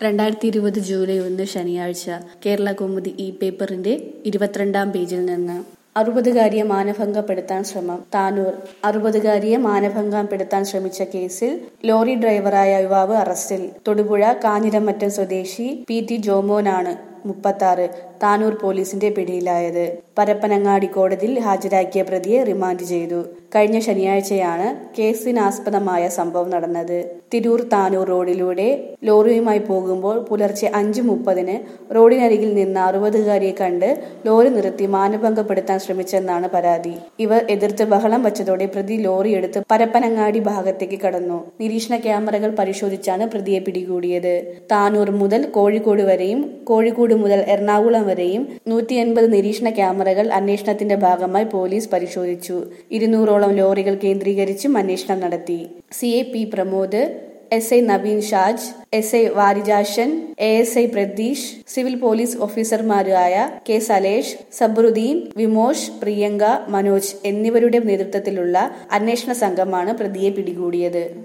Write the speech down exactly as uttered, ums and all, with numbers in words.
രണ്ടായിരത്തി ഇരുപത് ജൂലൈ ഒന്ന് ശനിയാഴ്ച കേരള കൗമുദി ഇ പേപ്പറിന്റെ ഇരുപത്തിരണ്ടാം പേജിൽ നിന്ന് അറുപതുകാരിയെ മാനഭംഗപ്പെടുത്താൻ ശ്രമം. താനൂർ. അറുപതുകാരിയെ മാനഭംഗപ്പെടുത്താൻ ശ്രമിച്ച കേസിൽ ലോറി ഡ്രൈവറായ യുവാവ് അറസ്റ്റിൽ. തൊടുപുഴ കാഞ്ഞിരമറ്റം സ്വദേശി പി ടി ജോമോനാണ് മുപ്പത്താറ് താനൂർ പോലീസിന്റെ പിടിയിലായത്. പരപ്പനങ്ങാടി കോടതിയിൽ ഹാജരാക്കിയ പ്രതിയെ റിമാൻഡ് ചെയ്തു. കഴിഞ്ഞ ശനിയാഴ്ചയാണ് കേസിനാസ്പദമായ സംഭവം നടന്നത്. തിരൂർ താനൂർ റോഡിലൂടെ ലോറിയുമായി പോകുമ്പോൾ പുലർച്ചെ അഞ്ചു മുപ്പതിന് റോഡിനരികിൽ നിന്ന് അറുപതുകാരിയെ കണ്ട് ലോറി നിർത്തി മാനഭംഗപ്പെടുത്താൻ ശ്രമിച്ചെന്നാണ് പരാതി. ഇവർ എതിർത്ത് ബഹളം വച്ചതോടെ പ്രതി ലോറി എടുത്ത് പരപ്പനങ്ങാടി ഭാഗത്തേക്ക് കടന്നു. നിരീക്ഷണ ക്യാമറകൾ പരിശോധിച്ചാണ് പ്രതിയെ പിടികൂടിയത്. താനൂർ മുതൽ കോഴിക്കോട് വരെയും കോഴിക്കോട് മുതൽ എറണാകുളം വരെയും നൂറ്റി എൺപത് നിരീക്ഷണ ക്യാമറകൾ അന്വേഷണത്തിന്റെ ഭാഗമായി പോലീസ് പരിശോധിച്ചു. ഇരുന്നൂറോളം ലോറികൾ കേന്ദ്രീകരിച്ചും അന്വേഷണം നടത്തി. C I P Pramod, S I Naveen Shaj, S I Varijashan, A S I Pratheesh, civil police ഓഫീസർമാരായ കെ സലേഷ്, സബ്രുദ്ദീൻ, വിമോഷ്, പ്രിയങ്ക, മനോജ് എന്നിവരുടെ നേതൃത്വത്തിലുള്ള അന്വേഷണ സംഘമാണ് പ്രതിയെ പിടികൂടിയത്.